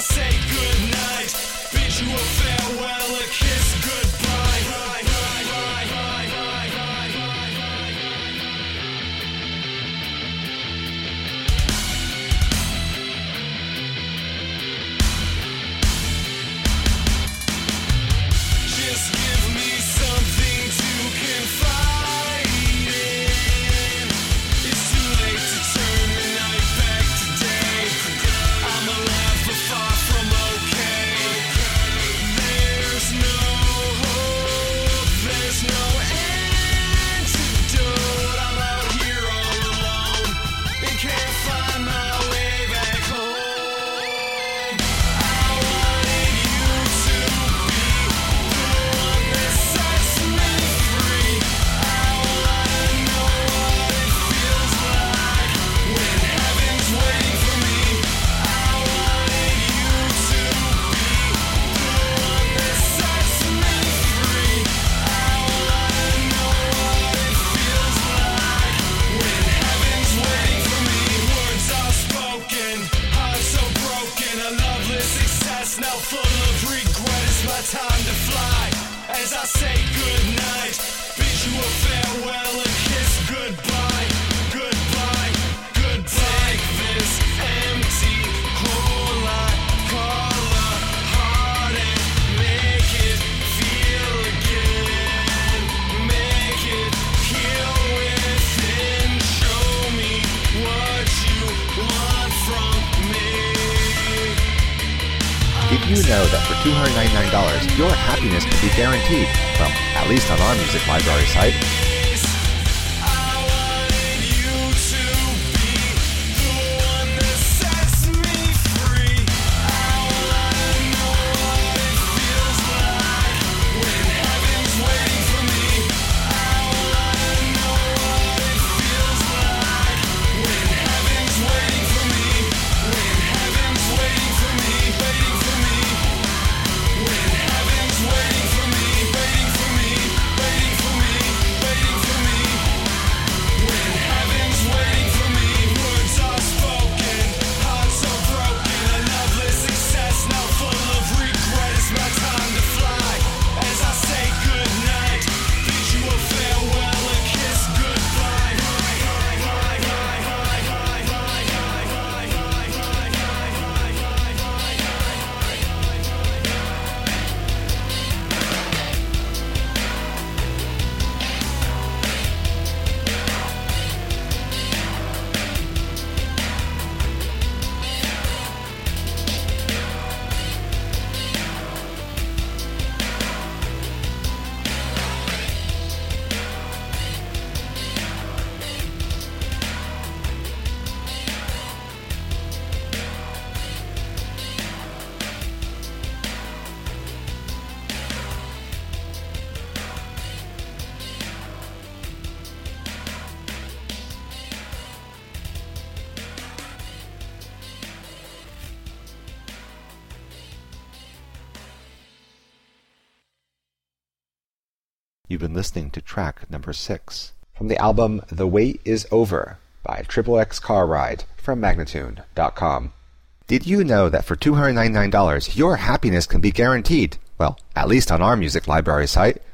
say goodnight, bid you a farewell, a kiss goodbye. Just give me something to confide in. It's too late to turn the night back today. I'm alive but far from okay. There's no hope, there's no antidote. I'm out here all alone and can't find my way back home. I wanted you to be the one that sets me free. I wanna know what it feels like when heaven's waiting for me. I wanted you to be the one that sets me free. I wanna know what it feels like when heaven's waiting for me. Words are spoken, heart so broken, a loveless success now full of regret. It's my time to fly as I say goodnight, bid you a farewell, a kiss goodbye, goodbye, goodbye. Take this empty hole I call a heart and make it feel again. Make it heal within. Show me what you want from me. Did you know that for $299, your happiness can be guaranteed? Well, at least on our music library site. I wanted you to be the one that sets me free. I wanna know what it feels like when heaven's waiting for me. I wanna know what it feels like when heaven's waiting for me. When heaven's waiting for me, waiting for me. When heaven's waiting for me, waiting for me, waiting for me, waiting for me. When heaven's waiting for me, words are spoken, heart so broken, a loveless success now full of regret. It's my time to fly as I say goodnight, bid you a farewell, a kiss goodbye. You've been listening to track number 6 from the album The Wait Is Over by XXX Car Ride from Magnatune.com. Did you know that for $299, your happiness can be guaranteed? Well, at least on our music library site.